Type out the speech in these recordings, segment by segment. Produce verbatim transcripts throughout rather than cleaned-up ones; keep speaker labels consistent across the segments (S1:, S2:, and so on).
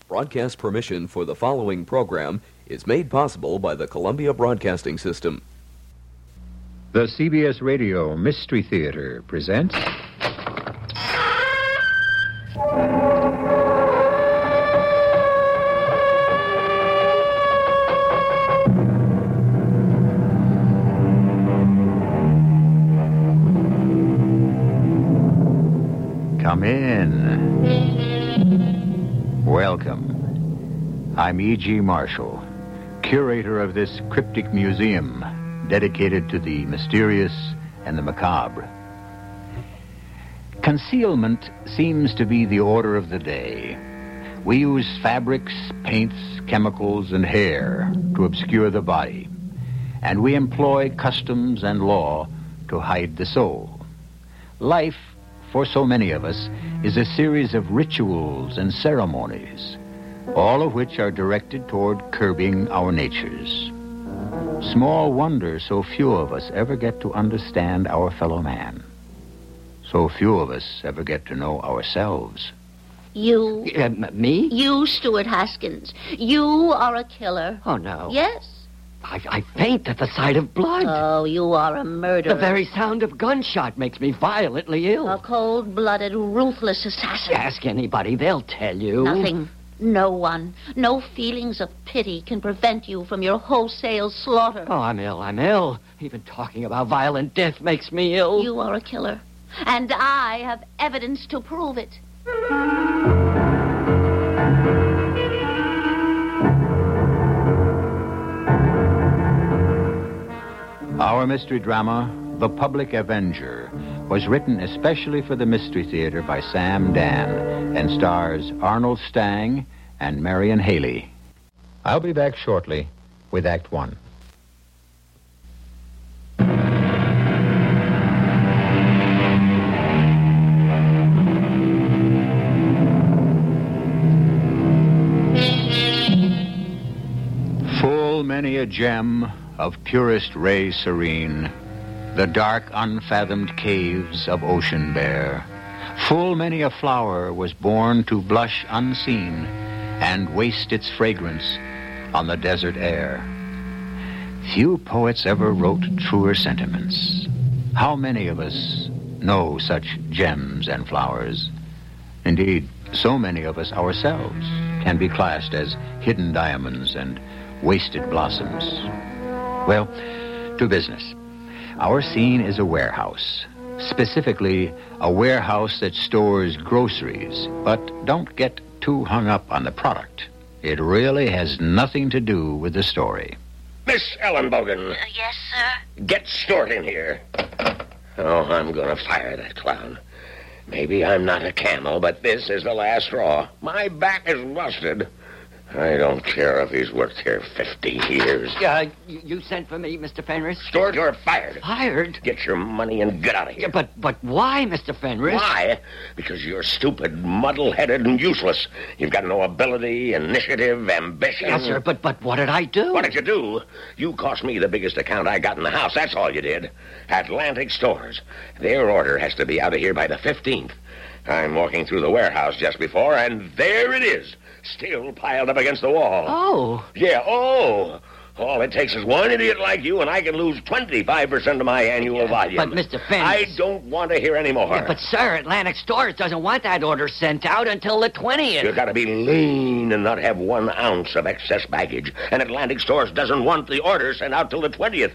S1: Broadcast permission for the following program is made possible by the Columbia Broadcasting System.
S2: The C B S Radio Mystery Theater presents... Come in. Welcome. I'm E G. Marshall, curator of this cryptic museum dedicated to the mysterious and the macabre. Concealment seems to be the order of the day. We use fabrics, paints, chemicals, and hair to obscure the body, and we employ customs and law to hide the soul. Life, for so many of us, is a series of rituals and ceremonies, all of which are directed toward curbing our natures. Small wonder so few of us ever get to understand our fellow man. So few of us ever get to know ourselves.
S3: You...
S4: Uh, m- me?
S3: You, Stuart Haskins. You are a killer.
S4: Oh, no.
S3: Yes.
S4: I, I faint at the sight of blood.
S3: Oh, you are a murderer.
S4: The very sound of gunshot makes me violently ill.
S3: A cold-blooded, ruthless assassin.
S4: Ask anybody, they'll tell you.
S3: Nothing. No one. No feelings of pity can prevent you from your wholesale slaughter.
S4: Oh, I'm ill, I'm ill. Even talking about violent death makes me ill.
S3: You are a killer. And I have evidence to prove it.
S2: Our mystery drama, The Public Avenger, was written especially for the Mystery Theater by Sam Dan and stars Arnold Stang and Marion Haley. I'll be back shortly with Act One. Full many a gem of purest ray serene, the dark unfathomed caves of ocean bear. Full many a flower was born to blush unseen and waste its fragrance on the desert air. Few poets ever wrote truer sentiments. How many of us know such gems and flowers? Indeed, so many of us ourselves can be classed as hidden diamonds and wasted blossoms. Well, to business. Our scene is a warehouse. Specifically, a warehouse that stores groceries. But don't get too hung up on the product. It really has nothing to do with the story.
S5: Miss Ellenbogen.
S3: Uh, yes, sir?
S5: Get Stewart in here. Oh, I'm going to fire that clown. Maybe I'm not a camel, but this is the last straw. My back is rusted. I don't care if he's worked here fifty years.
S4: Uh, you, you sent for me, Mister Fenris?
S5: Stewart, you're fired.
S4: Fired?
S5: Get your money and get out of here.
S4: Yeah, but but why, Mister Fenris?
S5: Why? Because you're stupid, muddle-headed, and useless. You've got no ability, initiative, ambition.
S4: Yes, sir, but, but what did I do?
S5: What did you do? You cost me the biggest account I got in the house. That's all you did. Atlantic Stores. Their order has to be out of here by the fifteenth. I'm walking through the warehouse just before, and there it is. Still piled up against the wall.
S4: Oh.
S5: Yeah, oh. All it takes is one idiot like you, and I can lose twenty-five percent of my annual volume.
S4: But, Mister Fenris...
S5: I don't want to hear any more.
S4: Yeah, but, sir, Atlantic Stores doesn't want that order sent out until the twentieth.
S5: You've got to be lean and not have one ounce of excess baggage. And Atlantic Stores doesn't want the order sent out till the twentieth.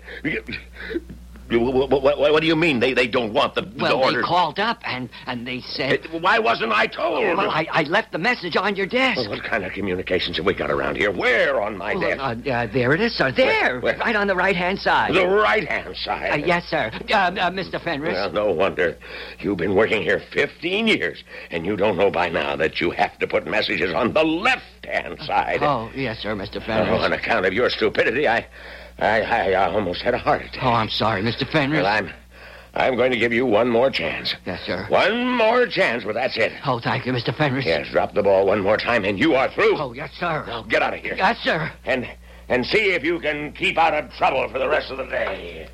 S5: What, what, what do you mean they, they don't want the,
S4: well,
S5: the order?
S4: Well, they called up and, and they said...
S5: Why wasn't I told?
S4: Well, I, I left the message on your desk.
S5: Well, what kind of communications have we got around here? Where on my
S4: well,
S5: desk?
S4: Uh, uh, there it is, sir. There.
S5: Where, where?
S4: Right on the right-hand side.
S5: The right-hand side?
S4: Uh, yes, sir. Uh, uh, Mister Fenris.
S5: Well, no wonder. You've been working here fifteen years, and you don't know by now that you have to put messages on the left-hand side.
S4: Oh, yes, sir, Mister Fenris.
S5: Oh, on account of your stupidity, I... I, I uh, almost had a heart attack.
S4: Oh, I'm sorry, Mister Fenris.
S5: Well, I'm... I'm going to give you one more chance.
S4: Yes, sir.
S5: One more chance, but that's it.
S4: Oh, thank you, Mister Fenris.
S5: Yes, drop the ball one more time, and you are through.
S4: Oh, yes, sir.
S5: Now, get out of here.
S4: Yes, sir.
S5: And and see if you can keep out of trouble for the rest of the day.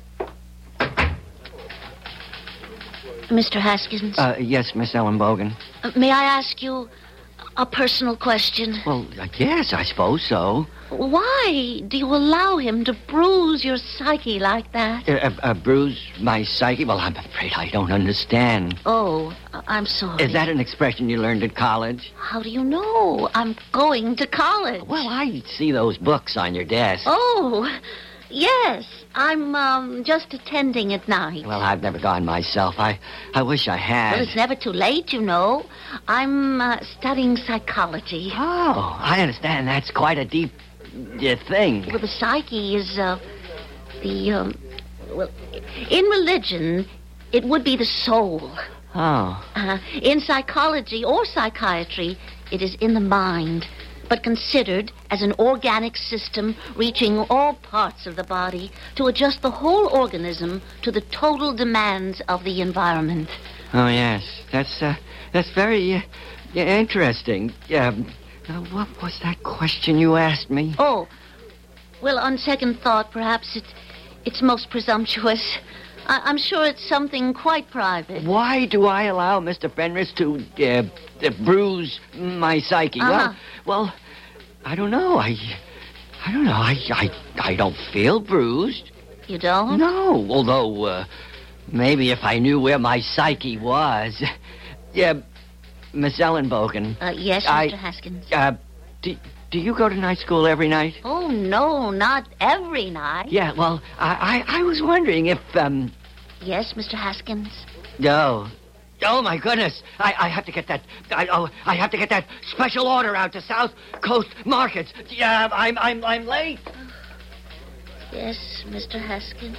S3: Mister Haskins?
S4: Uh, yes, Miss Ellenbogen.
S3: Uh, may I ask you, a personal question?
S4: Well, I guess, I suppose so.
S3: Why do you allow him to bruise your psyche like that?
S4: Uh, uh, uh, bruise my psyche? Well, I'm afraid I don't understand.
S3: Oh, I- I'm sorry.
S4: Is that an expression you learned at college?
S3: How do you know? I'm going to college.
S4: Well, I see those books on your desk.
S3: Oh, yes. I'm um, just attending at night.
S4: Well, I've never gone myself. I, I wish I had.
S3: Well, it's never too late, you know. I'm uh, studying psychology.
S4: Oh, I understand. That's quite a deep uh, thing.
S3: Well, the psyche is, uh, the, um, well, in religion, it would be the soul.
S4: Oh.
S3: Uh, in psychology or psychiatry, it is in the mind, but considered as an organic system reaching all parts of the body to adjust the whole organism to the total demands of the environment.
S4: Oh, yes. That's, uh, that's very uh, interesting. Um, uh, what was that question you asked me?
S3: Oh, well, on second thought, perhaps it, it's most presumptuous. I- I'm sure it's something quite private.
S4: Why do I allow Mister Fenris to uh, uh, bruise my psyche?
S3: Uh-huh.
S4: Well, well, I don't know. I, I don't know. I, I, I don't feel bruised.
S3: You don't?
S4: No, although uh, maybe if I knew where my psyche was. Yeah, Miss Ellenbogen.
S3: Uh, yes,
S4: I-
S3: Mister Haskins.
S4: Uh, do, do you go to night school every night?
S3: Oh, no, not every night.
S4: Yeah, well, I, I, I was wondering if, um...
S3: Yes, Mister Haskins.
S4: No. Oh, my goodness. I, I have to get that... I, oh, I have to get that special order out to South Coast Markets. Yeah, I'm, I'm, I'm late.
S3: Yes, Mister Haskins.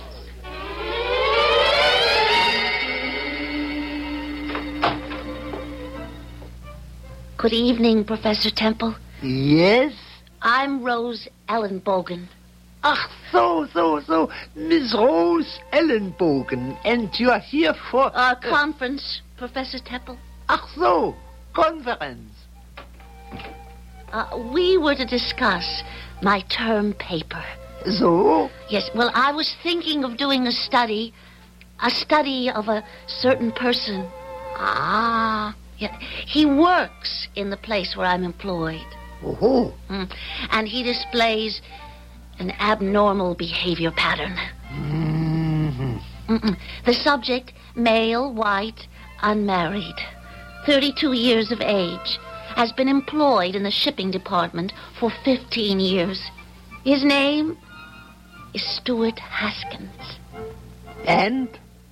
S3: Good evening, Professor Temple.
S6: Yes?
S3: I'm Rose Ellenbogen.
S6: Ach, so, so, so. Miss Rose Ellenbogen. And you are here for...
S3: Our conference, Professor Temple.
S6: Ach, so. Conference.
S3: Uh, we were to discuss my term paper.
S6: So?
S3: Yes, well, I was thinking of doing a study, a study of a certain person. Ah, yeah. He works in the place where I'm employed.
S6: Oh.
S3: Mm. And he displays an abnormal behavior pattern.
S6: Mm-hmm.
S3: Mm-mm. The subject, male, white, unmarried, thirty-two years of age, has been employed in the shipping department for fifteen years. His name is Stuart Haskins.
S6: And?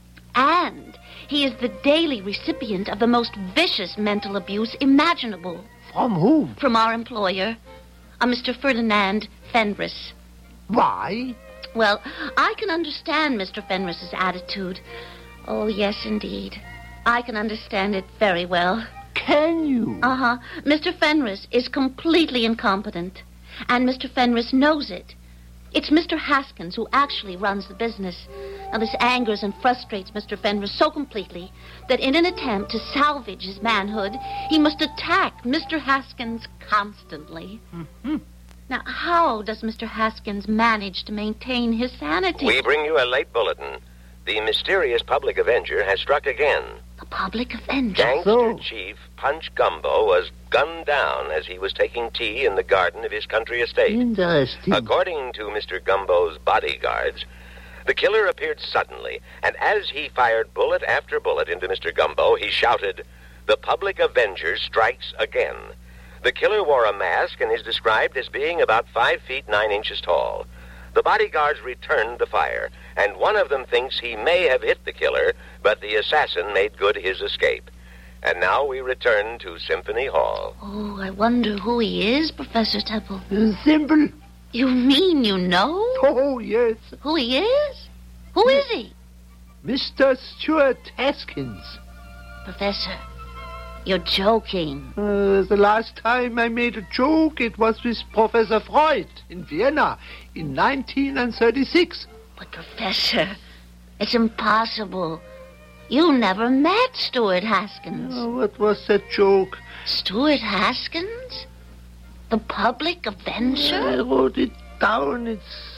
S3: And he is the daily recipient of the most vicious mental abuse imaginable.
S6: From whom?
S3: From our employer, a Mister Ferdinand Fenris.
S6: Why?
S3: Well, I can understand Mister Fenris's attitude. Oh, yes, indeed. I can understand it very well.
S6: Can you?
S3: Uh-huh. Mister Fenris is completely incompetent, and Mister Fenris knows it. It's Mister Haskins who actually runs the business. Now, this angers and frustrates Mister Fenris so completely that in an attempt to salvage his manhood, he must attack Mister Haskins constantly.
S6: Mm-hmm.
S3: Now, how does Mister Haskins manage to maintain his sanity?
S5: We bring you a late bulletin. The mysterious public avenger has struck again.
S3: The public avenger.
S5: Gangster
S6: So?
S5: chief Punch Gumbo was gunned down as he was taking tea in the garden of his country estate.
S6: Interesting.
S5: According to Mister Gumbo's bodyguards, the killer appeared suddenly, and as he fired bullet after bullet into Mister Gumbo, he shouted, "The public avenger strikes again." The killer wore a mask and is described as being about five feet nine inches tall. The bodyguards returned the fire, and one of them thinks he may have hit the killer, but the assassin made good his escape. And now we return to Symphony Hall.
S3: Oh, I wonder who he is, Professor Temple.
S6: Uh, simple.
S3: You mean you know
S6: Oh, yes.
S3: who he is? Who is he?
S6: Mister Stuart Haskins.
S3: Professor, you're joking.
S6: Uh, the last time I made a joke, it was with Professor Freud in Vienna in nineteen thirty-six.
S3: But, Professor, it's impossible. You never met Stuart Haskins.
S6: Oh, what was that joke?
S3: Stuart Haskins? The public
S6: I
S3: avenger?
S6: wrote it down. It's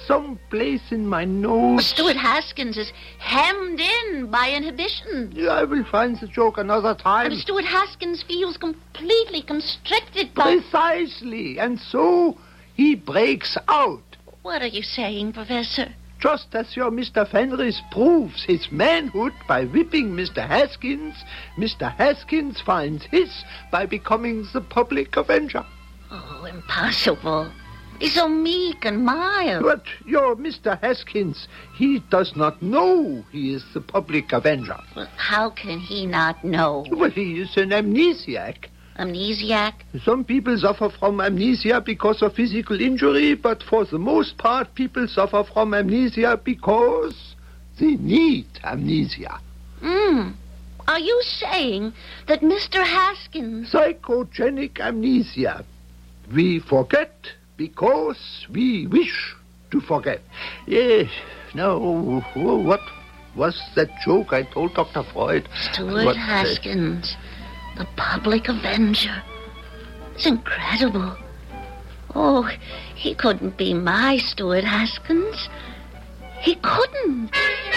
S6: someplace in my nose.
S3: Stuart Haskins is hemmed in by inhibition.
S6: Yeah, I will find the joke another time.
S3: And Stuart Haskins feels completely constricted by...
S6: Precisely. And so he breaks out.
S3: What are you saying, Professor?
S6: Just as your Mister Fenris proves his manhood by whipping Mister Haskins, Mister Haskins finds his by becoming the public avenger.
S3: Oh, impossible. He's so meek and mild.
S6: But your Mister Haskins, he does not know he is the public avenger.
S3: Well, how can he not know?
S6: Well, he is an amnesiac.
S3: Amnesiac?
S6: Some people suffer from amnesia because of physical injury, but for the most part, people suffer from amnesia because they need amnesia.
S3: Hmm. Are you saying that Mister Haskins...
S6: Psychogenic amnesia. We forget because we wish to forget. Yes. Now, what was that joke I told Doctor Freud?
S3: Stuart
S6: what,
S3: Haskins... The public avenger. It's incredible. Oh, he couldn't be my Stuart Haskins. He couldn't.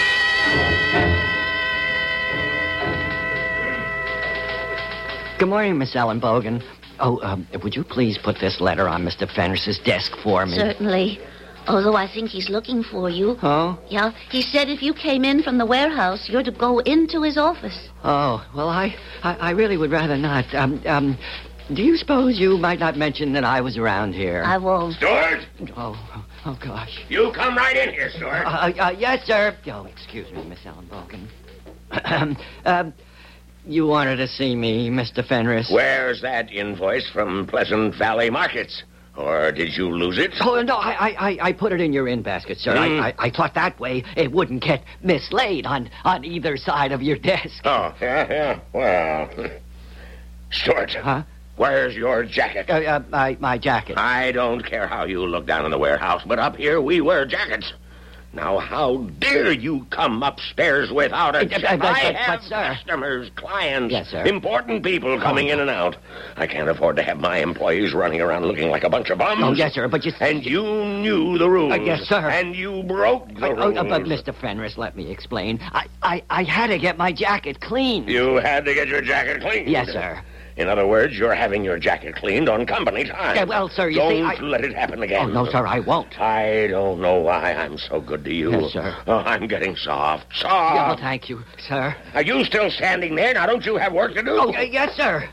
S4: Good morning, Miss Ellen Bogan. Oh, um, would you please put this letter on Mister Fenris's desk for me?
S3: Certainly. Although I think he's looking for you.
S4: Oh?
S3: Yeah, he said if you came in from the warehouse, you're to go into his office.
S4: Oh, well, I, I, I really would rather not. Um, um, do you suppose you might not mention that I was around here?
S3: I won't.
S5: Stuart!
S4: Oh, oh, gosh.
S5: You come right in here, Stuart.
S4: Uh, uh, yes, sir. Oh, excuse me, Miss Ellen Bogan. um, you wanted to see me, Mister Fenris?
S5: Where's that invoice from Pleasant Valley Markets? Or did you lose it?
S4: Oh, no, I I, I put it in your in-basket, sir.
S5: Mm.
S4: I, I, I thought that way it wouldn't get mislaid on, on either side of your desk.
S5: Oh, yeah, yeah. Well, Stuart.
S4: Huh?
S5: Where's your jacket?
S4: Uh, uh, my, my jacket.
S5: I don't care how you look down in the warehouse, but up here we wear jackets. Now, how dare you come upstairs without a
S4: Uh,
S5: jacket?
S4: but-
S5: I
S4: but-
S5: have
S4: but, sir.
S5: customers, clients,
S4: Yes, sir.
S5: important people coming in and out. I can't afford to have my employees running around looking like a bunch of bums.
S4: Oh, yes, sir, but you...
S5: And you knew the rules.
S4: Uh, yes, sir.
S5: And you broke the
S4: Oh,
S5: rules.
S4: oh, but Mister Fenris, let me explain. I, I, I had to get my jacket cleaned.
S5: You had to get your jacket cleaned.
S4: Yes, sir.
S5: In other words, you're having your jacket cleaned on company time.
S4: Yeah, well, sir, you
S5: don't
S4: see, I...
S5: let it happen again.
S4: Oh, no, sir, I won't.
S5: I don't know why I'm so good to you.
S4: Yes, sir.
S5: Oh, I'm getting soft,
S4: Yeah, well,
S5: soft.
S4: thank you, sir.
S5: Are you still standing there? Now, don't you have work to do?
S4: Oh, uh, yes, sir.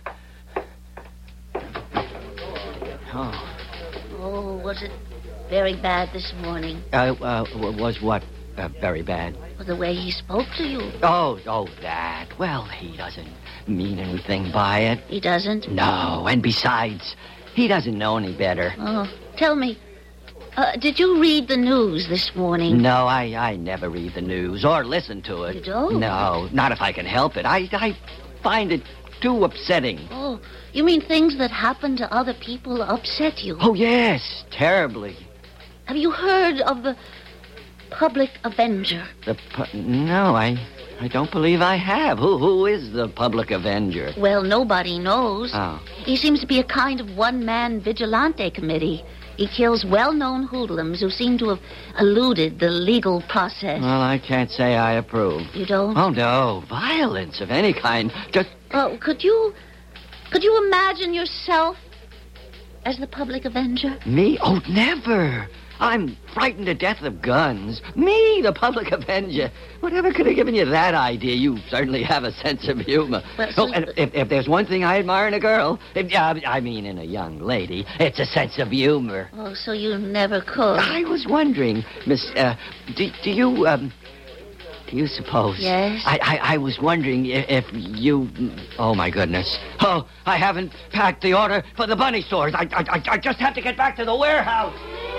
S4: Oh,
S3: Oh, was it very bad this morning?
S4: uh, uh, w- was what uh, very bad?
S3: Well, the way he spoke to you.
S4: Oh, oh, that. Well, he doesn't mean anything by it.
S3: He doesn't?
S4: No, and besides, he doesn't know any better.
S3: Oh, tell me, uh, did you read the news this morning?
S4: No, I, I never read the news or listen to it.
S3: You don't?
S4: No, not if I can help it. I, I find it too upsetting.
S3: Oh, you mean things that happen to other people upset you?
S4: Oh, yes, terribly.
S3: Have you heard of the Public Avenger?
S4: The pu- no, I, I don't believe I have. Who, who is the Public Avenger?
S3: Well, nobody knows.
S4: Oh.
S3: He seems to be a kind of one-man vigilante committee. He kills well-known hoodlums who seem to have eluded the legal process.
S4: Well, I can't say I approve.
S3: You don't?
S4: Oh, no. Violence of any kind. Just...
S3: Oh, could you... Could you imagine yourself as the Public Avenger?
S4: Me? Oh, never. I'm frightened to death of guns. Me, the Public Avenger. Whatever could have given you that idea? You certainly have a sense of humor.
S3: Well,
S4: oh,
S3: so-
S4: and if, if there's one thing I admire in a girl, if, uh, I mean in a young lady, it's a sense of humor.
S3: Oh, so you never could.
S4: I was wondering, Miss, uh, do, do you, um, do you suppose?
S3: Yes?
S4: I, I, I was wondering if, if you, oh, my goodness. Oh, I haven't packed the order for the bunny stores. I, I, I- I just have to get back to the warehouse.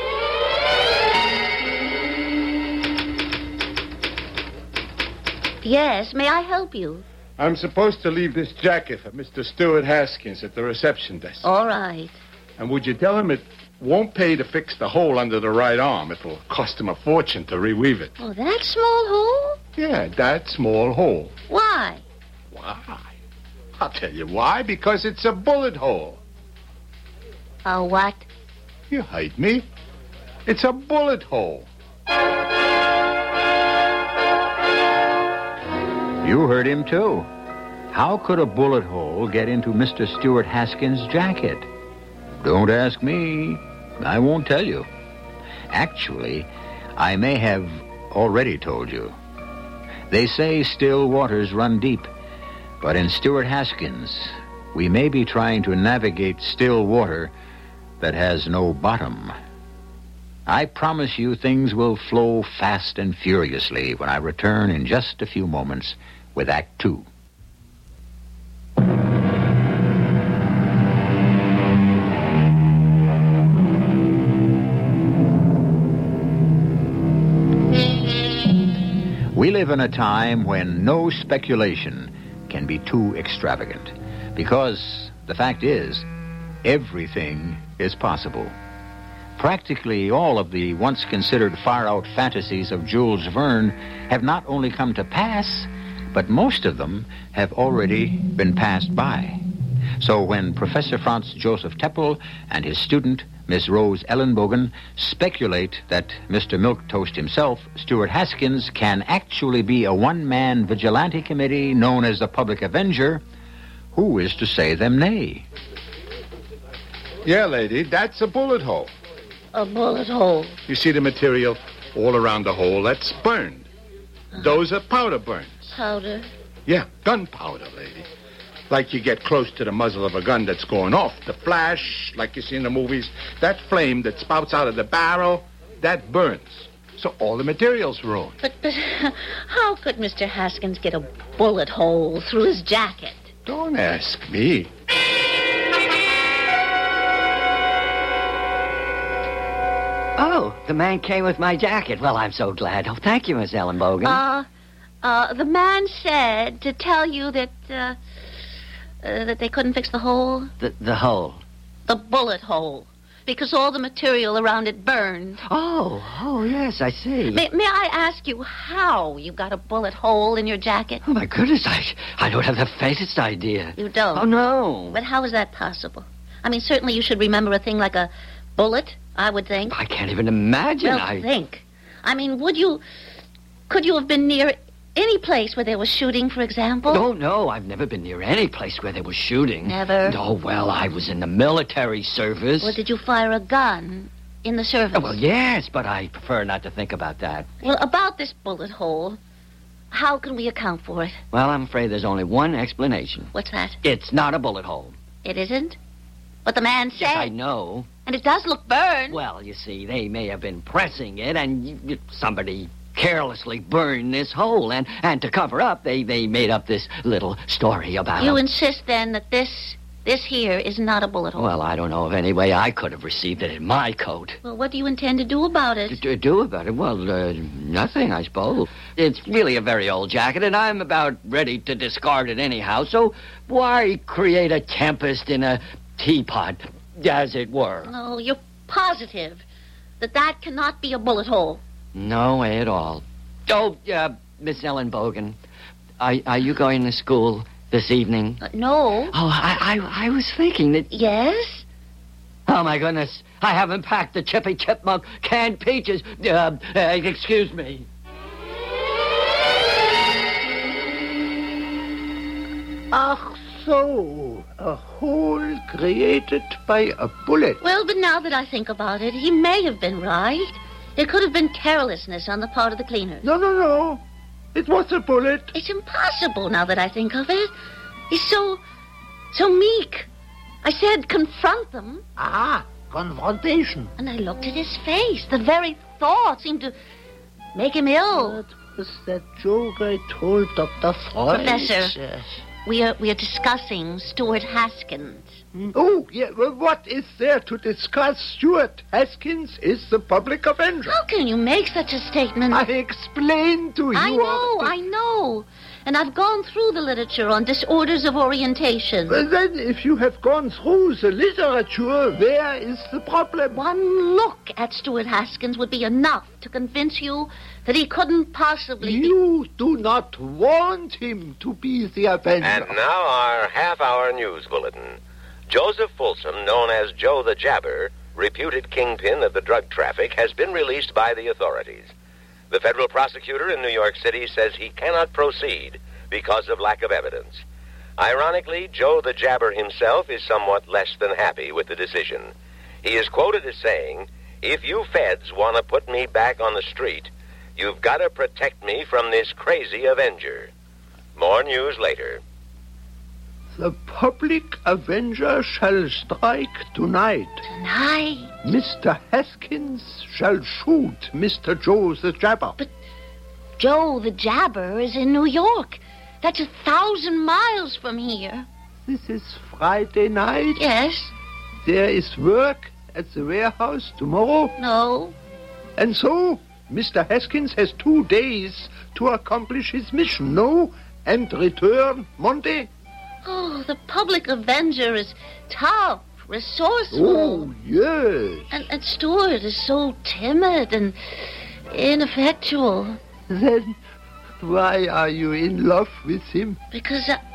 S3: Yes, may I help you?
S7: I'm supposed to leave this jacket for Mister Stuart Haskins at the reception desk.
S3: All right.
S7: And would you tell him it won't pay to fix the hole under the right arm? It'll cost him a fortune to reweave it.
S3: Oh, that small hole?
S7: Yeah, that small hole.
S3: Why?
S7: Why? I'll tell you why. Because it's a bullet hole.
S3: A what?
S7: You heard me. It's a bullet hole.
S2: You heard him, too. How could a bullet hole get into Mister Stuart Haskins' jacket? Don't ask me. I won't tell you. Actually, I may have already told you. They say still waters run deep, but in Stuart Haskins, we may be trying to navigate still water that has no bottom. I promise you things will flow fast and furiously when I return in just a few moments with Act Two. We live in a time when no speculation can be too extravagant, because the fact is, everything is possible. Practically all of the once considered far-out fantasies of Jules Verne have not only come to pass, but most of them have already been passed by. So when Professor Franz Joseph Teppel and his student, Miss Rose Ellenbogen, speculate that Mister Milquetoast himself, Stuart Haskins, can actually be a one-man vigilante committee known as the Public Avenger, who is to say them nay?
S7: Yeah, lady, that's a bullet hole.
S3: A bullet hole.
S7: You see the material all around the hole? That's burned. Those are powder burns.
S3: Powder?
S7: Yeah, gunpowder, lady. Like you get close to the muzzle of a gun that's going off. The flash, like you see in the movies, that flame that spouts out of the barrel, that burns. So all the material's ruined.
S3: But, but how could Mister Haskins get a bullet hole through his jacket?
S7: Don't ask me.
S4: Oh, the man came with my jacket. Well, I'm so glad. Oh, thank you, Miss Ellenbogen.
S3: Uh, uh, the man said to tell you that, uh, uh, that they couldn't fix the hole.
S4: The, the hole.
S3: The bullet hole. Because all the material around it burned.
S4: Oh, oh, yes, I see.
S3: May, may I ask you how you got a bullet hole in your jacket?
S4: Oh, my goodness, I, I don't have the faintest idea.
S3: You don't?
S4: Oh, no.
S3: But how is that possible? I mean, certainly you should remember a thing like a bullet, I would think.
S4: I can't even imagine.
S3: Well,
S4: I
S3: think. I mean, would you... Could you have been near any place where there was shooting, for example?
S4: No, no, I've never been near any place where there was shooting.
S3: Never?
S4: Oh, well, I was in the military service.
S3: Or did you fire a gun in the service?
S4: Oh, well, yes, but I prefer not to think about that.
S3: Well, about this bullet hole, how can we account for it?
S4: Well, I'm afraid there's only one explanation.
S3: What's that?
S4: It's not a bullet hole.
S3: It isn't? But the man said...
S4: Yes, I know.
S3: And it does look burned.
S4: Well, you see, they may have been pressing it, and you, you, somebody carelessly burned this hole, and, and to cover up, they, they made up this little story about
S3: You
S4: it.
S3: insist, then, that this, this here is not a bullet hole?
S4: Well, I don't know of any way I could have received it in my coat.
S3: Well, what do you intend to do about it?
S4: To, to do about it? Well, uh, nothing, I suppose. It's really a very old jacket, and I'm about ready to discard it anyhow, so why create a tempest in a teapot, as it were?
S3: Oh, you're positive that that cannot be a bullet hole?
S4: No way at all. Oh, uh, Miss Ellenbogen, are, are you going to school this evening?
S3: Uh, no.
S4: Oh, I, I, I was thinking that...
S3: Yes?
S4: Oh, my goodness. I haven't packed the Chippy Chipmunk canned peaches. Uh, uh, excuse me.
S6: Ach so, a hole created by a bullet.
S3: Well, but now that I think about it, he may have been right. It could have been carelessness on the part of the cleaners.
S6: No, no, no. It was a bullet.
S3: It's impossible now that I think of it. He's so, so meek. I said confront them.
S6: Ah, confrontation.
S3: And I looked at his face. The very thought seemed to make him ill.
S6: That was that joke I told Doctor Freud.
S3: Professor.
S6: Yes.
S3: We are we are discussing Stuart Haskins.
S6: Oh, yeah. Well, what is there to discuss? Stuart Haskins is the public avenger.
S3: How can you make such a statement?
S6: I explained to you.
S3: I know,
S6: already.
S3: I know. And I've gone through the literature on disorders of orientation.
S6: Well, then, if you have gone through the literature, where is the problem?
S3: One look at Stuart Haskins would be enough to convince you that he couldn't possibly be...
S6: You do not want him to be the avenger.
S8: And now our half-hour news bulletin. Joseph Folsom, known as Joe the Jabber,
S5: reputed kingpin of the drug traffic, has been released by the authorities. The federal prosecutor in New York City says he cannot proceed because of lack of evidence. Ironically, Joe the Jabber himself is somewhat less than happy with the decision. He is quoted as saying, "If you feds want to put me back on the street, you've got to protect me from this crazy Avenger." More news later.
S6: The public avenger shall strike tonight.
S3: Tonight?
S6: Mister Haskins shall shoot Mister Joe the Jabber.
S3: But Joe the Jabber is in New York. That's a thousand miles from here.
S6: This is Friday night.
S3: Yes?
S6: There is work at the warehouse tomorrow.
S3: No.
S6: And so, Mister Haskins has two days to accomplish his mission, no? And return Monday?
S3: Oh, the public avenger is tough, resourceful.
S6: Oh, yes.
S3: And, and Stuart is so timid and ineffectual.
S6: Then why are you in love with him?
S3: Because I...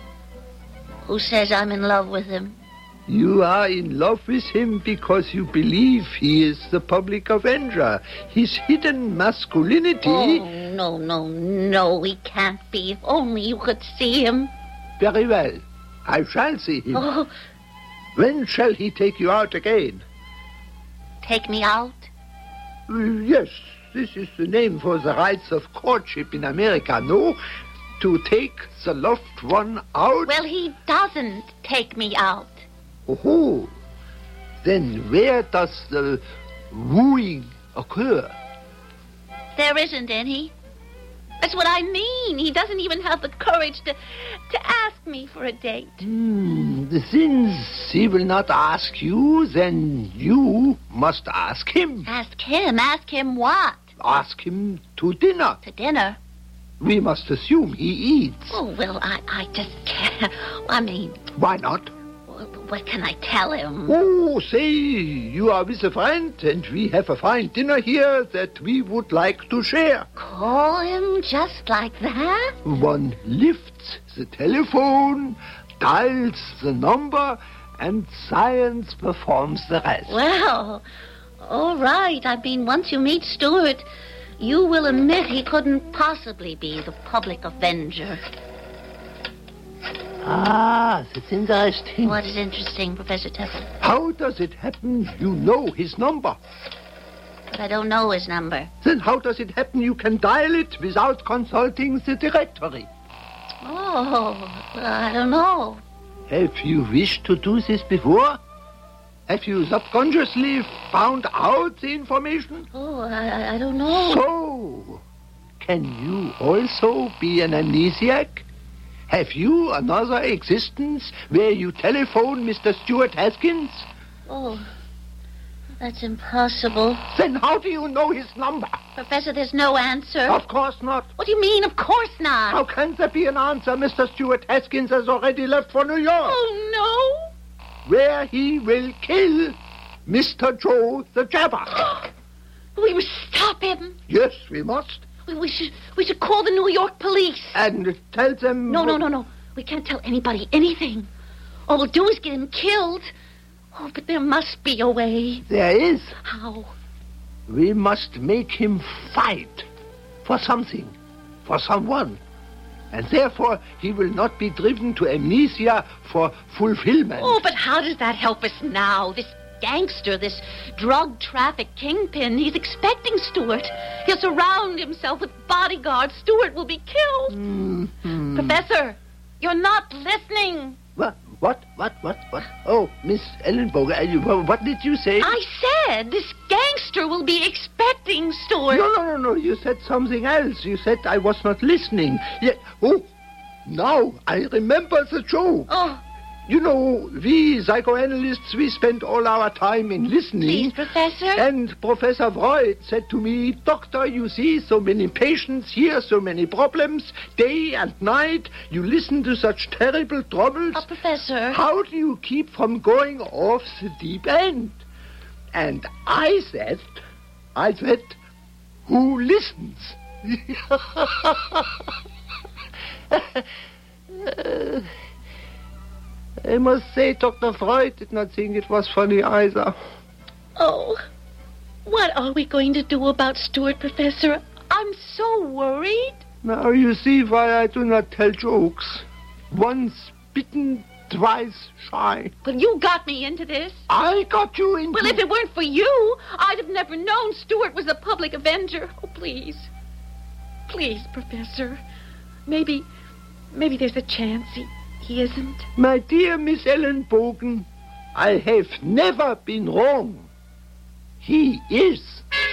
S3: Who says I'm in love with him?
S6: You are in love with him because you believe he is the public avenger. His hidden masculinity...
S3: Oh, no, no, no, he can't be. If only you could see him.
S6: Very well. I shall see him.
S3: Oh.
S6: When shall he take you out again?
S3: Take me out?
S6: Uh, yes, this is the name for the rites of courtship in America, no? To take the loved one out?
S3: Well, he doesn't take me out.
S6: Oh, then where does the wooing occur?
S3: There isn't any. That's what I mean. He doesn't even have the courage to, to ask me for a date.
S6: Hmm, since he will not ask you, then you must ask him.
S3: Ask him? Ask him what?
S6: Ask him to dinner.
S3: To dinner?
S6: We must assume he eats.
S3: Oh, well, I, I just can't. I mean...
S6: Why not?
S3: What can I tell him?
S6: Oh, say you are with a friend and we have a fine dinner here that we would like to share.
S3: Call him just like that?
S6: One lifts the telephone, dials the number, and science performs the rest.
S3: Well, all right. I mean, once you meet Stuart, you will admit he couldn't possibly be the public avenger.
S6: Ah, that's interesting.
S3: What is interesting, Professor Teflon?
S6: How does it happen you know his number?
S3: But I don't know his number.
S6: Then how does it happen you can dial it without consulting the directory?
S3: Oh, well, I don't know.
S6: Have you wished to do this before? Have you subconsciously found out the information?
S3: Oh, I, I don't know.
S6: So, can you also be an amnesiac? Have you another existence where you telephone Mister Stuart Haskins?
S3: Oh, that's impossible.
S6: Then how do you know his number?
S3: Professor, there's no answer.
S6: Of course not.
S3: What do you mean, of course not?
S6: How can there be an answer? Mister Stuart Haskins has already left for New York.
S3: Oh, no.
S6: Where he will kill Mister Joe the Jabber.
S3: We must stop him.
S6: Yes, we must.
S3: We, we should we should call the New York police.
S6: And tell them...
S3: No, no, no, no. We can't tell anybody anything. All we'll do is get him killed. Oh, but there must be a way.
S6: There is.
S3: How?
S6: We must make him fight for something, for someone. And therefore, he will not be driven to amnesia for fulfillment.
S3: Oh, but how does that help us now? This gangster, this drug traffic kingpin, he's expecting Stuart. He'll surround himself with bodyguards. Stuart will be killed.
S6: Mm-hmm.
S3: Professor, you're not listening.
S6: What? What? What? What? What? Oh, Miss Ellenbogen, what did you say?
S3: I said this gangster will be expecting Stuart.
S6: No, no, no, no. You said something else. You said I was not listening. Yeah. Oh, now I remember the joke.
S3: Oh.
S6: You know, we psychoanalysts, we spend all our time in listening.
S3: Please, Professor.
S6: And Professor Freud said to me, Doctor, you see so many patients here, so many problems, day and night. You listen to such terrible troubles.
S3: Oh, Professor.
S6: How do you keep from going off the deep end? And I said, I said, who listens? uh, I must say, Doctor Freud did not think it was funny either.
S3: Oh, what are we going to do about Stuart, Professor? I'm so worried.
S6: Now you see why I do not tell jokes. Once bitten, twice shy.
S3: Well, you got me into this.
S6: I got you into...
S3: Well, if it weren't for you, I'd have never known Stuart was a public avenger. Oh, please. Please, Professor. Maybe, maybe there's a chance he, he isn't.
S6: My dear Miss Ellen Bogen, I have never been wrong. He is.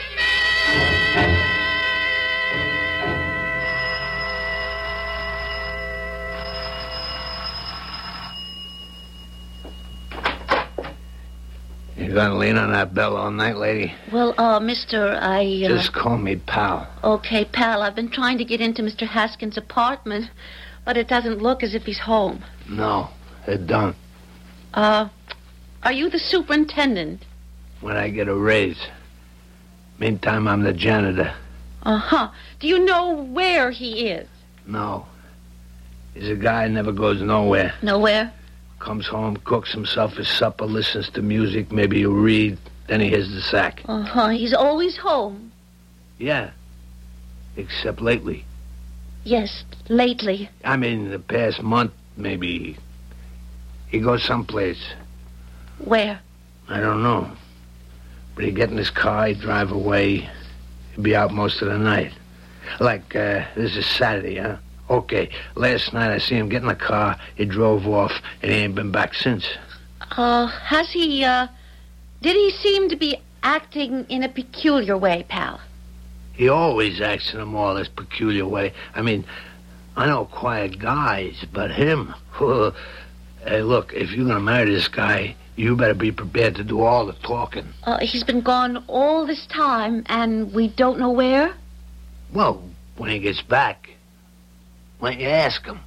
S8: You gonna lean on that bell all night, lady?
S3: Well, uh, mister, I, uh...
S8: Just call me pal.
S3: Okay, pal, I've been trying to get into Mister Haskins' apartment, but it doesn't look as if he's home.
S8: No, it don't.
S3: Uh, are you the superintendent?
S8: When I get a raise. Meantime, I'm the janitor.
S3: Uh-huh. Do you know where he is?
S8: No. He's a guy who never goes nowhere.
S3: Nowhere?
S8: Comes home, cooks himself his supper, listens to music, maybe he'll read, then he hits the sack.
S3: Uh-huh. He's always home.
S8: Yeah. Except lately.
S3: Yes, lately.
S8: I mean, the past month, maybe. He goes someplace.
S3: Where?
S8: I don't know. But he'd get in his car, he'd drive away. He'd be out most of the night. Like, uh, this is Saturday, huh? Okay, last night I see him get in the car, he drove off, and he ain't been back since.
S3: Uh, has he, uh... Did he seem to be acting in a peculiar way, pal?
S8: He always acts in a more or less peculiar way. I mean, I know quiet guys, but him... Hey, look, if you're gonna marry this guy, you better be prepared to do all the talking.
S3: Uh, he's been gone all this time, and we don't know where?
S8: Well, when he gets back... Why don't you ask him?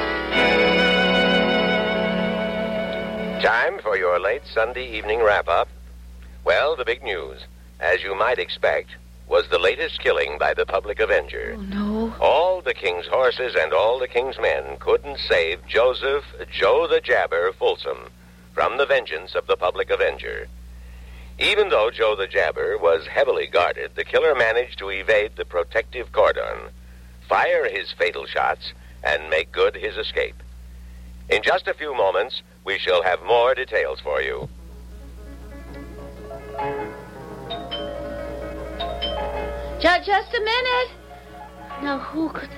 S5: Time for your late Sunday evening wrap-up. Well, the big news, as you might expect, was the latest killing by the public avenger.
S3: Oh, no.
S5: All the king's horses and all the king's men couldn't save Joseph Joe the Jabber Folsom from the vengeance of the public avenger. Even though Joe the Jabber was heavily guarded, the killer managed to evade the protective cordon, fire his fatal shots, and make good his escape. In just a few moments, we shall have more details for you.
S3: Just, just a minute. Now, who could...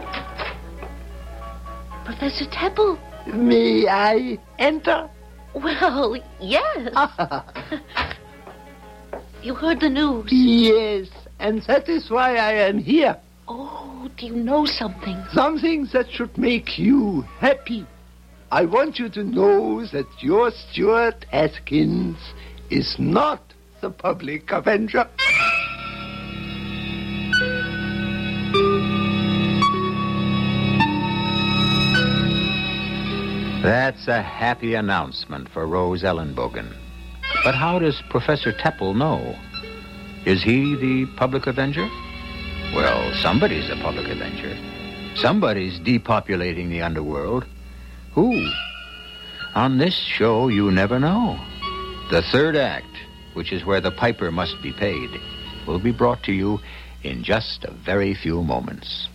S3: Professor Teppel?
S6: May I enter?
S3: Well, yes. You heard the news?
S6: Yes, and that is why I am here.
S3: Oh, do you know something?
S6: Something that should make you happy. I want you to know that your Stuart Haskins is not the public avenger.
S2: That's a happy announcement for Rose Ellenbogen. But how does Professor Teppel know? Is he the public avenger? Well, somebody's the public avenger. Somebody's depopulating the underworld. Who? On this show, you never know. The third act, which is where the piper must be paid, will be brought to you in just a very few moments.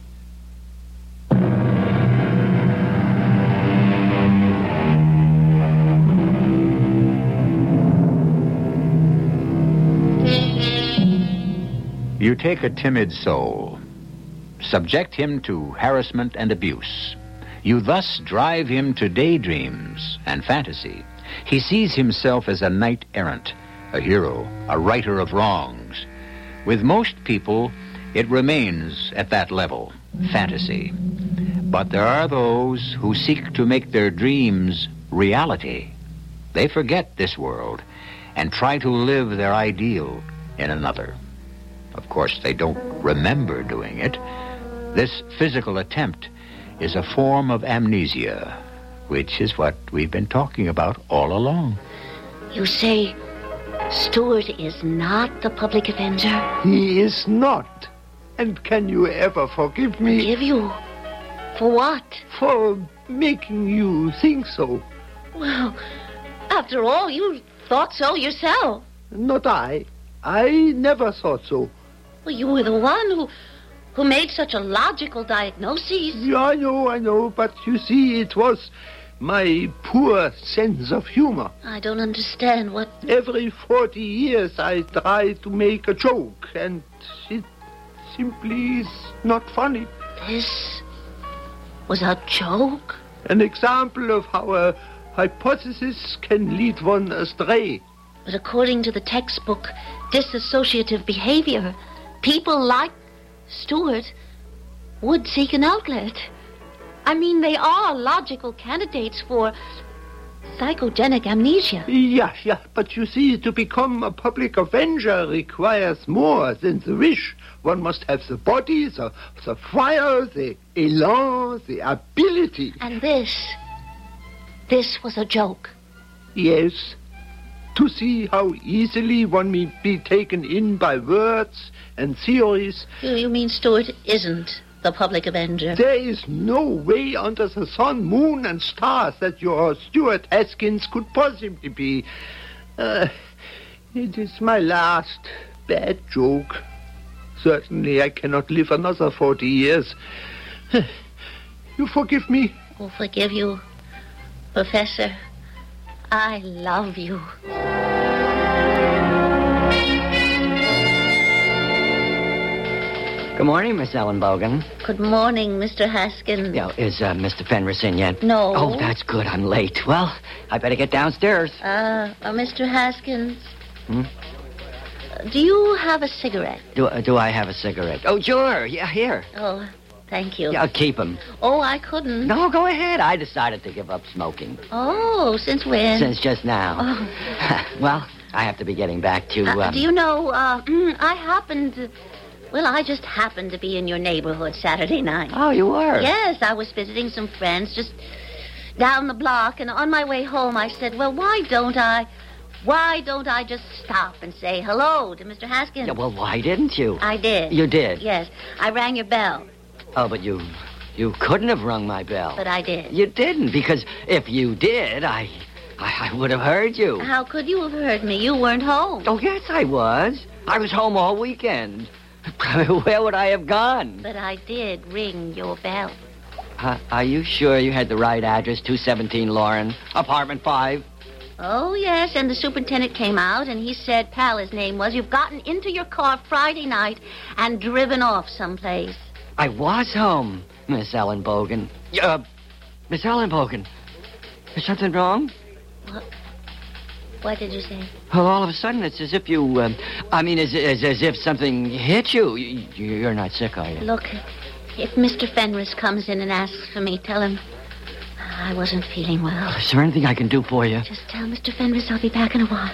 S2: You take a timid soul, subject him to harassment and abuse. You thus drive him to daydreams and fantasy. He sees himself as a knight-errant, a hero, a righter of wrongs. With most people, it remains at that level, fantasy. But there are those who seek to make their dreams reality. They forget this world and try to live their ideal in another. Of course, they don't remember doing it. This physical attempt is a form of amnesia, which is what we've been talking about all along.
S3: You say Stuart is not the public avenger?
S6: He is not. And can you ever forgive me?
S3: Forgive you? For what?
S6: For making you think so.
S3: Well, after all, you thought so yourself.
S6: Not I. I never thought so.
S3: Well, you were the one who, who made such a logical diagnosis.
S6: Yeah, I know, I know, but you see, it was my poor sense of humor.
S3: I don't understand what...
S6: Every forty years I try to make a joke, and it simply is not funny.
S3: This was a joke?
S6: An example of how a hypothesis can lead one astray.
S3: But according to the textbook, dissociative behavior, people like Stuart would seek an outlet. I mean, they are logical candidates for psychogenic amnesia.
S6: Yeah, yeah, but you see, to become a public avenger requires more than the wish. One must have the body, the, the fire, the elan, the ability.
S3: And this, this was a joke.
S6: Yes. To see how easily one may be taken in by words and theories.
S3: You, you mean Stuart isn't the public avenger?
S6: There is no way under the sun, moon, and stars that your Stuart Haskins could possibly be. Uh, it is my last bad joke. Certainly I cannot live another forty years. You forgive me?
S3: Oh, forgive you, Professor. I love you.
S4: Good morning, Miss Ellen Bogan.
S3: Good morning, Mister Haskins.
S4: Yeah, is uh, Mister Fenris in yet?
S3: No.
S4: Oh, that's good. I'm late. Well, I better get downstairs.
S3: Uh, uh Mister Haskins.
S4: Hmm?
S3: Do you have a cigarette?
S4: Do, uh, do I have a cigarette? Oh, sure. Yeah, here.
S3: Oh, thank you.
S4: Yeah, I'll keep them.
S3: Oh, I couldn't.
S4: No, go ahead. I decided to give up smoking.
S3: Oh, since when?
S4: Since just now.
S3: Oh.
S4: Well, I have to be getting back to...
S3: Uh,
S4: Um...
S3: do you know, uh, I happened to... Well, I just happened to be in your neighborhood Saturday night.
S4: Oh, you were?
S3: Yes, I was visiting some friends just down the block, and on my way home I said, well, why don't I... Why don't I just stop and say hello to Mister Haskins?
S4: Yeah, well, why didn't you?
S3: I did.
S4: You did?
S3: Yes. I rang your bell.
S4: Oh, but you... You couldn't have rung my bell.
S3: But I did.
S4: You didn't, because if you did, I... I, I would have heard you.
S3: How could you have heard me? You weren't home.
S4: Oh, yes, I was. I was home all weekend. Where would I have gone?
S3: But I did ring your bell.
S4: Uh, are you sure you had the right address, two seventeen Lauren, apartment five?
S3: Oh, yes, and the superintendent came out, and he said, pal, his name was, you've gotten into your car Friday night and driven off someplace.
S4: I was home, Miss Ellen Bogan. Uh, Miss Ellen Bogan, is something wrong?
S3: What? What did you say?
S4: Well, all of a sudden, it's as if you, um, I mean, as, as, as if something hit you. you. You're not sick, are you?
S3: Look, if Mister Fenris comes in and asks for me, tell him I wasn't feeling well.
S4: Is there anything I can do for you?
S3: Just tell Mister Fenris I'll be back in a while.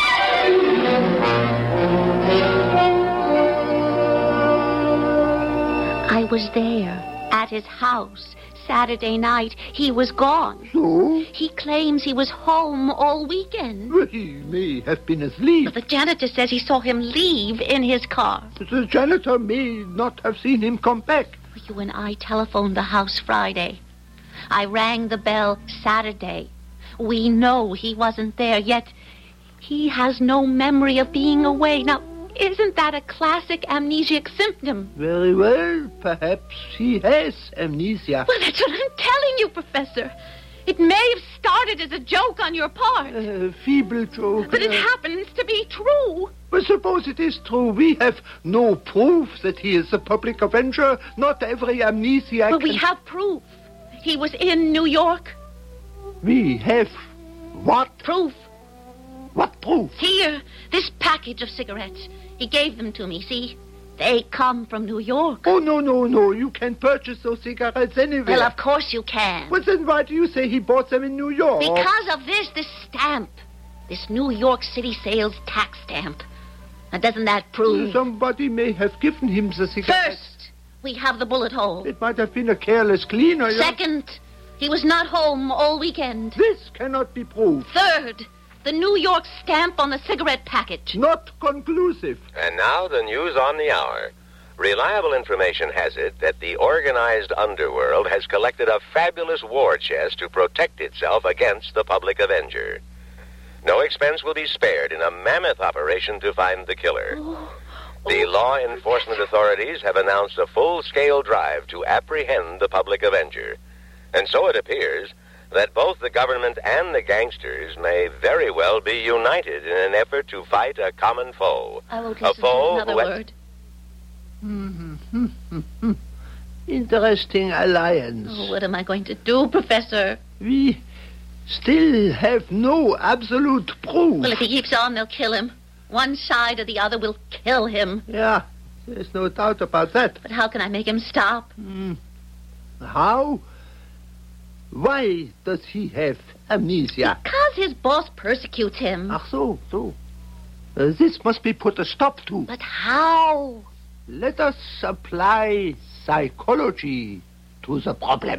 S3: I was there at his house Saturday night. He was gone.
S6: So?
S3: He claims he was home all weekend.
S6: Well, he may have been asleep.
S3: But the janitor says he saw him leave in his car.
S6: The janitor may not have seen him come back.
S3: You and I telephoned the house Friday. I rang the bell Saturday. We know he wasn't there, yet he has no memory of being away. Now, isn't that a classic amnesiac symptom?
S6: Very well. Perhaps he has amnesia.
S3: Well, that's what I'm telling you, Professor. It may have started as a joke on your part.
S6: A feeble joke.
S3: But it
S6: uh,
S3: happens to be true.
S6: But suppose it is true. We have no proof that he is a public avenger. Not every amnesiac...
S3: But we
S6: can...
S3: have proof. He was in New York.
S6: We have what?
S3: Proof.
S6: What proof?
S3: Here, this package of cigarettes. He gave them to me, see? They come from New York.
S6: Oh, no, no, no. You can purchase those cigarettes anywhere.
S3: Well, of course you can.
S6: But then why do you say he bought them in New York?
S3: Because of this, this stamp. This New York City sales tax stamp. Now, doesn't that prove...
S6: Somebody may have given him the cigarettes.
S3: First, we have the bullet hole.
S6: It might have been a careless cleaner.
S3: Second, he was not home all weekend.
S6: This cannot be proved.
S3: Third, the New York stamp on the cigarette package.
S6: Not conclusive.
S9: And now the news on the hour. Reliable information has it that the organized underworld has collected a fabulous war chest to protect itself against the public avenger. No expense will be spared in a mammoth operation to find the killer.
S3: Oh.
S9: The law enforcement authorities have announced a full-scale drive to apprehend the public avenger. And so it appears that both the government and the gangsters may very well be united in an effort to fight a common foe.
S3: I won't
S9: a
S3: listen
S9: foe
S3: to another
S9: who has-
S3: word.
S8: Mm-hmm. Interesting alliance.
S3: Oh, what am I going to do, Professor?
S8: We still have no absolute proof.
S3: Well, if he keeps on, they'll kill him. One side or the other will kill him.
S8: Yeah, there's no doubt about that.
S3: But how can I make him stop?
S8: Mm. How? Why does he have amnesia?
S3: Because his boss persecutes him.
S8: Ach so, so. Uh, this must be put a stop to.
S3: But how?
S8: Let us apply psychology to the problem.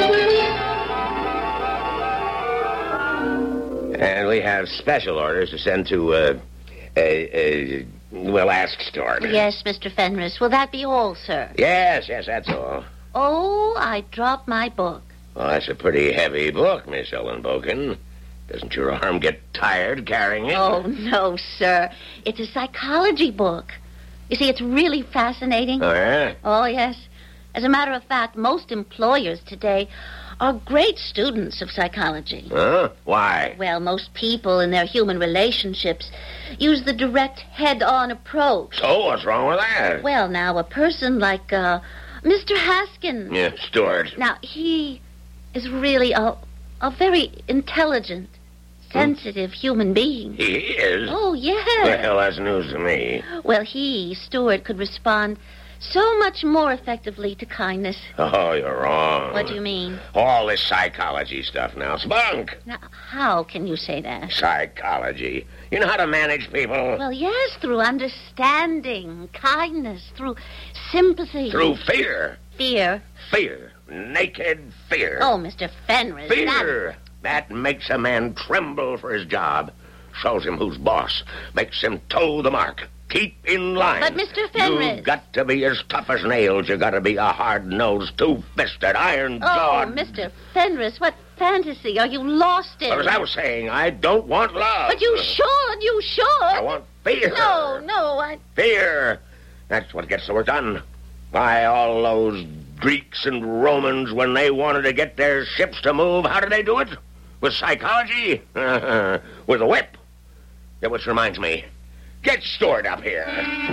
S5: And we have special orders to send to, uh, uh, uh well, ask Stewart.
S3: Yes, Mister Fenris. Will that be all, sir?
S5: Yes, yes, that's all.
S3: Oh, I dropped my book.
S5: Well, that's a pretty heavy book, Miss Ellen Boken. Doesn't your arm get tired carrying it?
S3: Oh, no, sir. It's a psychology book. You see, it's really fascinating.
S5: Oh, yeah?
S3: Oh, yes. As a matter of fact, most employers today are great students of psychology.
S5: Huh? Why?
S3: Well, most people in their human relationships use the direct head-on approach.
S5: So what's wrong with that?
S3: Well, now, a person like uh, Mister Haskins.
S5: Yeah, Stewart.
S3: Now, he is really a, a very intelligent, sensitive human being.
S5: He is?
S3: Oh, yes.
S5: Well, that's news to me.
S3: Well, he, Stewart, could respond so much more effectively to kindness.
S5: Oh, you're wrong.
S3: What do you mean?
S5: All this psychology stuff now. Spunk.
S3: Now, how can you say that?
S5: Psychology. You know how to manage people?
S3: Well, yes, through understanding, kindness, through sympathy.
S5: Through fear.
S3: Fear.
S5: Fear. Naked fear.
S3: Oh, Mister Fenris.
S5: Fear. That... that makes a man tremble for his job. Shows him who's boss. Makes him toe the mark. Keep in line.
S3: But, Mister Fenris...
S5: You've got to be as tough as nails. You've got to be a hard-nosed, two-fisted, iron-jawed...
S3: Oh, Mister Fenris, what fantasy are you lost in?
S5: But as I was saying, I don't want love.
S3: But you should, you should.
S5: I want fear.
S3: No, no, I...
S5: Fear. That's what gets the work done. Why, all those Greeks and Romans, when they wanted to get their ships to move, how did they do it? With psychology? With a whip. Yeah, which reminds me, get Stewart up here.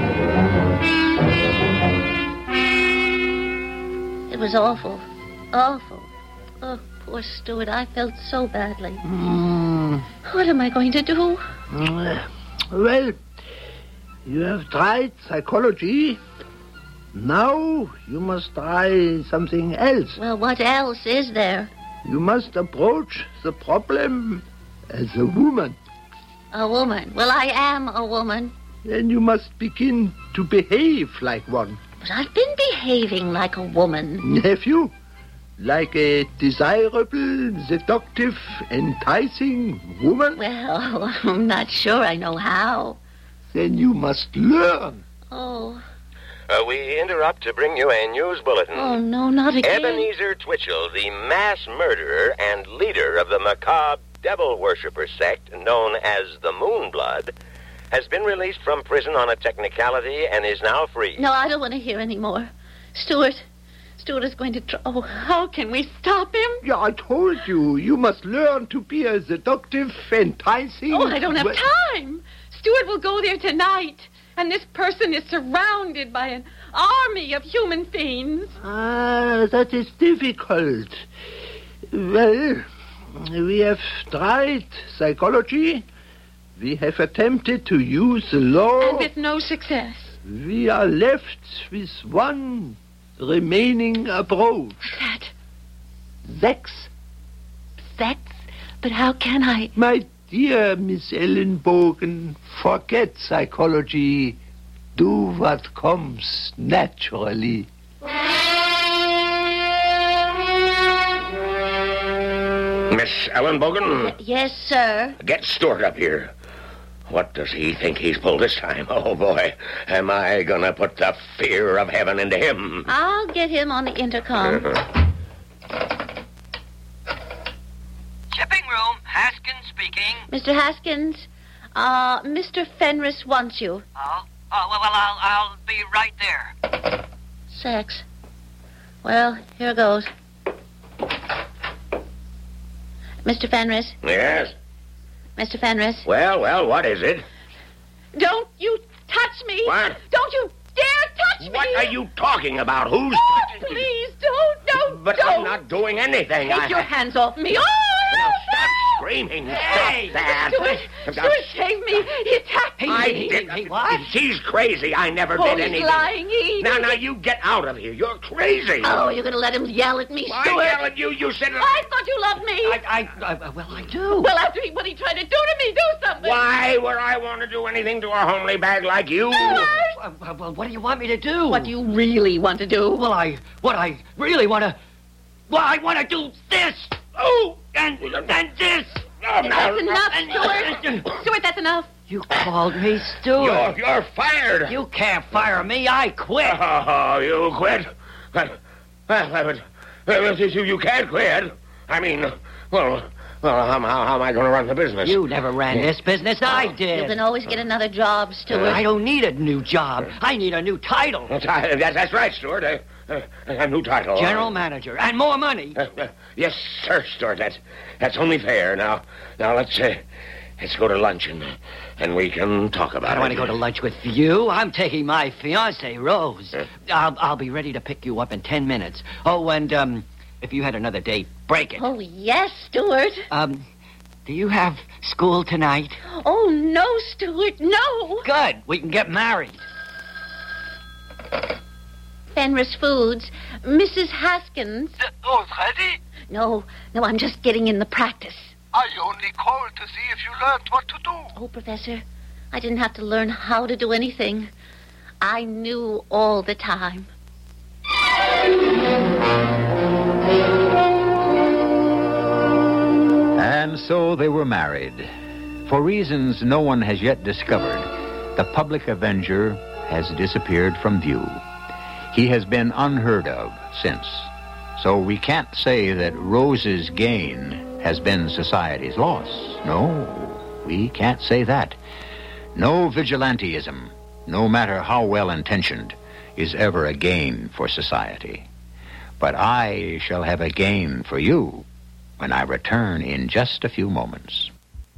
S3: It was awful. Awful. Oh, poor Stewart. I felt so badly.
S8: Mm.
S3: What am I going to do?
S8: Uh, well, you have tried psychology. Now you must try something else.
S3: Well, what else is there?
S8: You must approach the problem as a woman.
S3: A woman. Well, I am a woman.
S8: Then you must begin to behave like one.
S3: But I've been behaving like a woman.
S8: Have you? Like a desirable, seductive, enticing woman?
S3: Well, I'm not sure I know how.
S8: Then you must learn.
S3: Oh.
S9: Uh, we interrupt to bring you a news bulletin.
S3: Oh, no, not again.
S9: Ebenezer Twitchell, the mass murderer and leader of the macabre devil worshipper sect known as the Moonblood, has been released from prison on a technicality and is now free.
S3: No, I don't want to hear any more. Stewart, Stewart is going to try... Oh, how can we stop him?
S8: Yeah, I told you. You must learn to be a seductive, enticing...
S10: Oh, I don't have
S8: well-
S10: time. Stewart will go there tonight, and this person is surrounded by an army of human fiends.
S8: Ah, that is difficult. Well, we have tried psychology. We have attempted to use the law.
S10: And with no success.
S8: We are left with one remaining approach.
S10: That
S8: Sex.
S10: sex? But how can I...
S8: My dear Miss Ellenbogen, forget psychology. Do what comes naturally.
S5: Miss Ellenbogen,
S3: Yes, sir.
S5: get Stewart up here. What does he think he's pulled this time? Oh, boy. Am I going to put the fear of heaven into him?
S3: I'll get him on the intercom.
S5: Uh-huh.
S11: Shipping room,
S4: Haskins speaking.
S3: Mister Haskins, uh, Mister Fenris wants you.
S4: Oh, oh well, well, I'll, I'll be right there.
S3: Sex. Well, here goes. Mister Fenris.
S5: Yes?
S3: Mister Fenris.
S5: Well, well, what is it?
S10: Don't you touch me.
S5: What?
S10: Don't you dare touch me.
S5: What are you talking about? Who's
S10: Oh,
S5: touching me?
S10: please, don't, don't,
S5: But
S10: don't.
S5: I'm not doing anything.
S10: Take
S5: I...
S10: your hands off me. Oh,
S5: Now,
S10: no,
S5: stop
S10: no.
S5: screaming.
S4: Hey,
S5: Stop that.
S10: Stuart,
S5: Now,
S10: Stuart, save me. He attacked me.
S5: I
S4: He-
S5: did.
S4: he- he what?
S5: She's crazy. I never
S10: Oh,
S5: did
S10: he's
S5: anything.
S10: lying. He...
S5: Now, now, you get out of here. You're crazy.
S3: Oh, you're going to let him yell at me,
S5: I
S3: Stuart?
S5: yell at you. You said it.
S10: I thought you loved me.
S4: I, I, I, well, I do.
S10: Well, after he, what he tried to do to me, do something.
S5: Why would I want to do anything to a homely bag like you?
S4: Uh, well, well, what do you want me to do?
S10: What do you really want to do?
S4: Well, I, what I really want to, well, I want to do this. Oh, and, and this.
S5: Oh,
S10: That's
S5: now,
S10: enough,
S4: and-
S10: Stuart. Stuart, that's enough.
S4: You called me Stuart.
S5: You're, you're fired.
S4: You can't fire me. I quit.
S5: Oh, you quit? Well, well, well, you, you can't quit. I mean, well, well, how, how, how am I going to run the business?
S4: You never ran this business. I
S3: You
S4: did.
S3: can always get another job, Stuart.
S4: I don't need a new job. I need a new title.
S5: That's, that's, that's right, Stuart. A, a, a new title.
S4: General manager. And more money.
S5: Uh, uh, yes, sir, Stuart. That's, that's only fair. Now, now let's, uh, let's go to lunch and, and we can talk about
S4: I
S5: it.
S4: don't want to go to lunch with you. I'm taking my fiancée, Rose. I'll, I'll be ready to pick you up in ten minutes. Oh, and, um, if you had another date, break it.
S3: Oh, yes, Stuart.
S4: Um, do you have school tonight?
S3: Oh, no, Stuart, no.
S4: Good. We can get married.
S3: Fenris Foods. Missus Haskins.
S11: Oh, ready?
S3: No, no, I'm just getting in the practice.
S11: I only called to see if you learned what to do.
S3: Oh, Professor, I didn't have to learn how to do anything. I knew all the time.
S2: And so they were married. For reasons no one has yet discovered, the public avenger has disappeared from view. He has been unheard of since. So we can't say that Rose's gain has been society's loss. No, we can't say that. No vigilantism, no matter how well-intentioned, is ever a gain for society. But I shall have a gain for you when I return in just a few moments.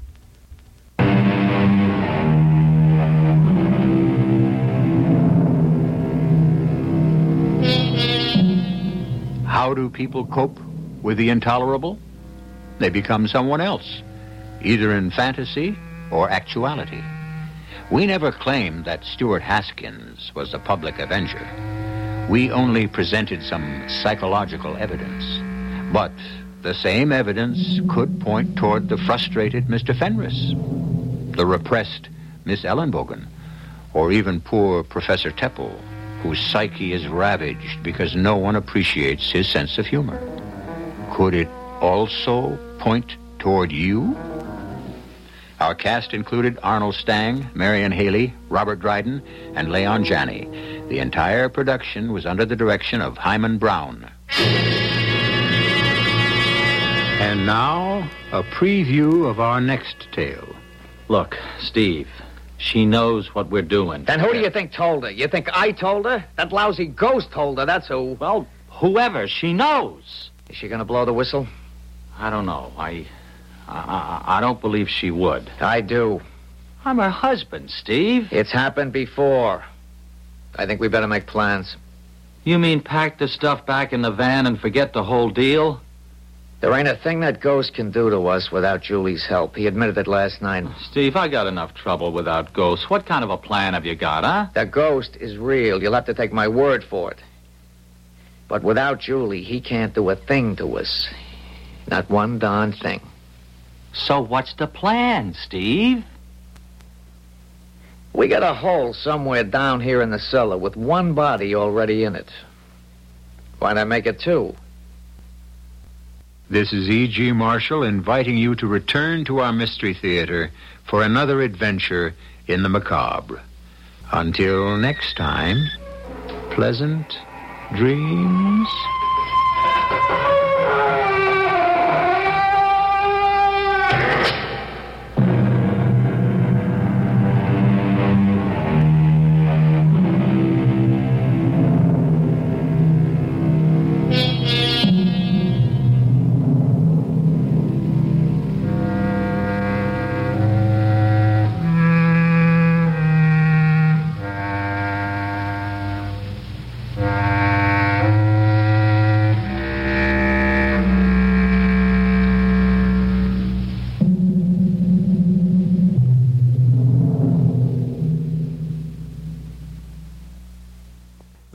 S2: How do people cope with the intolerable? They become someone else, either in fantasy or actuality. We never claimed that Stuart Haskins was the public avenger. We only presented some psychological evidence. But the same evidence could point toward the frustrated Mister Fenris, the repressed Miss Ellenbogen, or even poor Professor Teppel, whose psyche is ravaged because no one appreciates his sense of humor. Could it also point toward you? Our cast included Arnold Stang, Marion Haley, Robert Dryden, and Leon Janney. The entire production was under the direction of Hyman Brown. And now, a preview of our next tale.
S12: Look, Steve, she knows what we're doing.
S8: Then who do you think told her? You think I told her? That lousy ghost told her, that's who.
S12: Well, whoever, she knows.
S8: Is she gonna blow the whistle?
S12: I don't know. I, I, I don't believe she would.
S8: I do.
S12: I'm her husband, Steve.
S8: It's happened before. I think we better make plans.
S12: You mean pack the stuff back in the van and forget the whole deal?
S8: There ain't a thing that ghost can do to us without Julie's help. He admitted it last night.
S12: Steve, I got enough trouble without ghosts. What kind of a plan have you got, huh?
S8: The ghost is real. You'll have to take my word for it. But without Julie, he can't do a thing to us. Not one darn thing.
S12: So what's the plan, Steve?
S8: We got a hole somewhere down here in the cellar with one body already in it. Why not make it two?
S2: This is E G. Marshall inviting you to return to our Mystery Theater for another adventure in the macabre. Until next time, pleasant dreams.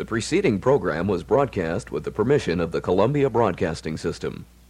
S1: The preceding program was broadcast with the permission of the Columbia Broadcasting System.